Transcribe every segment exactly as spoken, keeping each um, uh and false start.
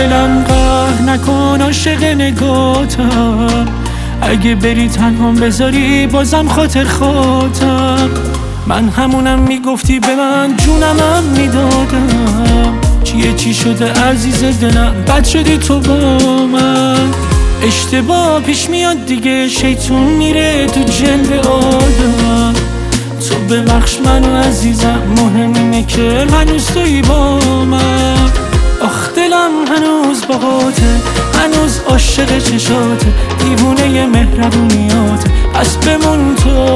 دلم قهر نکن عاشق نگاتم، اگه بری تنهام بذاری بازم خاطر خاطر. من همونم میگفتی به من جونمم میدادم، چیه چی شده عزیز دلم بد شدی تو با من. اشتباه پیش میاد دیگه شیطون میره تو جلد آدم، تو ببخش منو عزیزم، مهم اینه که هنوز تویی با من. آخ دلم هنوز باهاته، هنوز عاشق چشاته، دیوونه مهربونیاته. پس بمون تو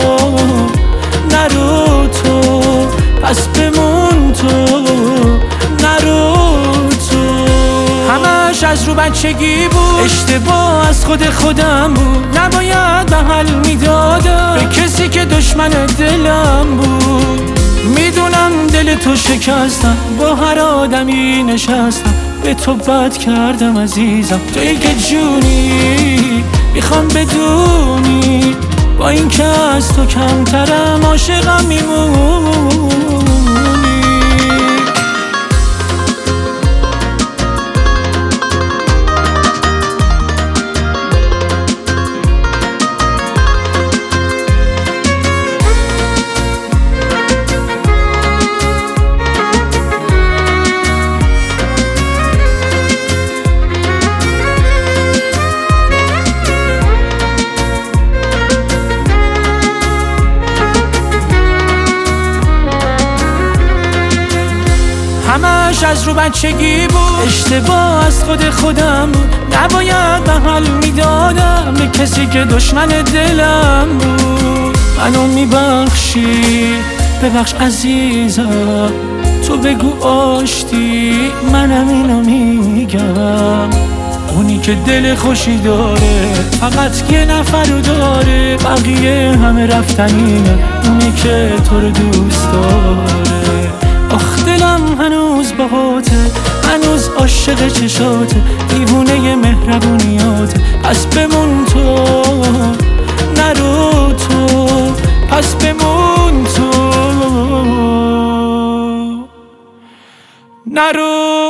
نرو تو، پس بمون تو نرو تو. همش از رو بچگی بود، اشتباه از خود خودم بود، نباید به حل میدادم به کسی که دشمن دلم بود. میدونم دل تو شکستم، با هر آدمی نشستم، به تو بد کردم عزیزم، تویی که جونی میخوام بدونی، با این که از تو کمترم عاشقم میمونی. همش از رو بچگی بود، اشتباه از خود خودم بود، نباید به حل میدادم به کسی که دشمن دلم بود. منو میبخشی ببخش عزیزم، تو بگو آشتی منم اینو میگم. اونی که دل خوشی داره فقط یه نفر رو داره، بقیه همه رفتنینه، اونی که تو رو دوست داره. آخ دلم هنوز باهاته، هنوز عاشق چشاته، دیوونه مهربونیاته. پس بمون تو نرو تو، پس بمون تو نرو